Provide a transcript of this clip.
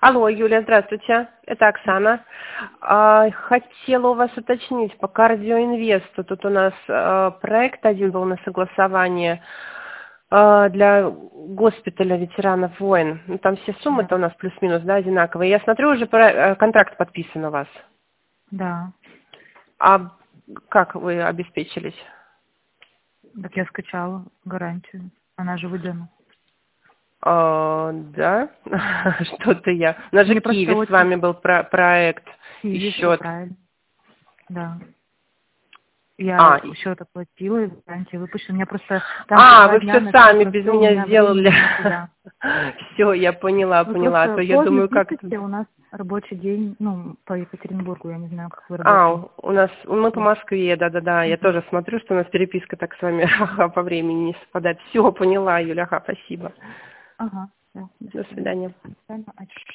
Алло, Юлия, здравствуйте. Это Оксана. Хотела у вас уточнить по Кардиоинвесту. Тут у нас проект один был на согласование для госпиталя ветеранов войн. Ну, там все суммы-то у нас плюс-минус, да, одинаковые. Я смотрю, уже контракт подписан у вас. Да. А как вы обеспечились? Так я скачала гарантию. Она же выдана. Да, что-то я. У нас же в Киеве с вами был проект и счет. Правильно. Да. Я счет оплатила, и гарантия выпущена. У меня просто вы все сами без меня сделали. Все, я поняла. А то я думаю, как это. У нас рабочий день, по Екатеринбургу, я не знаю, как вы работаете. Мы по Москве, да. Я тоже смотрю, что у нас переписка так с вами по времени не совпадает. Все, поняла, Юля, спасибо. Ага. До свидания.